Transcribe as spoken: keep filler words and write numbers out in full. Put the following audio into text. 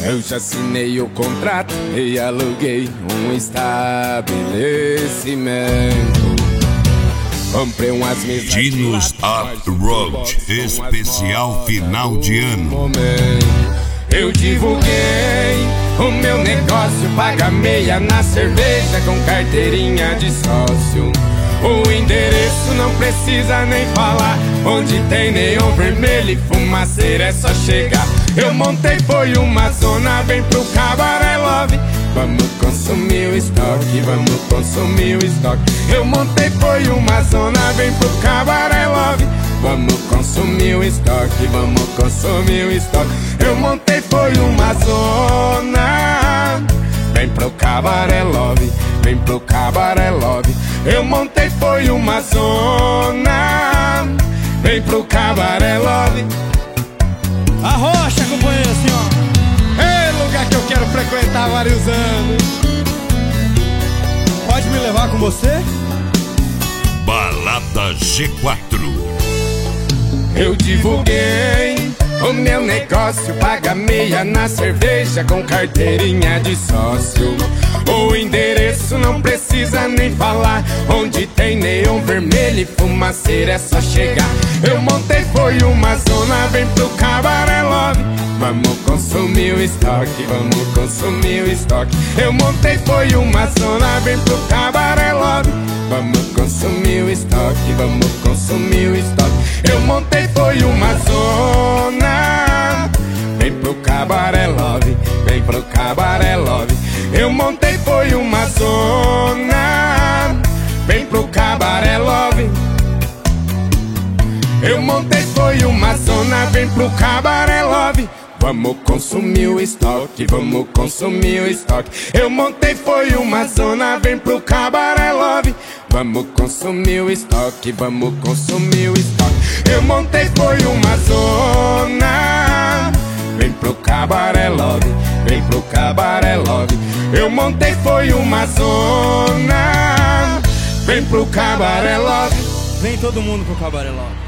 Eu já assinei o contrato e aluguei um estabelecimento. Comprei umas mesas Dinos Off-Road, especial final de ano. Eu divulguei o meu negócio, paga meia na cerveja com carteirinha de sócio. O endereço não precisa nem falar, onde tem neon vermelho e fumaceira é só chegar. Eu montei foi uma zona, vem pro Cabaré Love. Vamos consumir o estoque, vamos consumir o estoque. Eu montei foi uma zona, vem pro Cabaré Love. Vamos consumir o estoque, vamos consumir o estoque. Eu montei foi uma zona, vem pro Cabaré Love, vem pro Cabaré Love. Eu montei foi uma zona, vem pro Cabaré Love. Arrocha, companheiro, assim ó. Ei, lugar que eu quero frequentar há vários anos. Pode me levar com você? Balada G quatro. Eu divulguei o meu negócio, paga meia na cerveja com carteirinha de sócio. O endereço não precisa nem falar, onde tem neon vermelho e fumaceira é só chegar. Eu montei foi uma zona, vem pro Cabaré Love. Vamos consumir o estoque, vamos consumir o estoque. Eu montei foi uma zona, vem pro Cabaré Love. Vamos consumir o estoque, vamos consumir o estoque. Eu montei foi uma zona, vem pro Cabaré Love, vem pro Cabaré Love. Eu montei foi uma zona, vem pro Cabaré Love. Eu montei foi uma zona, vem pro Cabaré Love. Vamos consumir o estoque, vamos consumir o estoque. Eu montei foi uma zona, vem pro Cabaré Love. Vamos consumir o estoque, vamos consumir o estoque. Eu montei foi uma zona, vem pro Cabaré Love, vem pro Cabaré Love. Eu montei foi uma zona, vem pro Cabaré Love. Vem todo mundo pro Cabaré Love.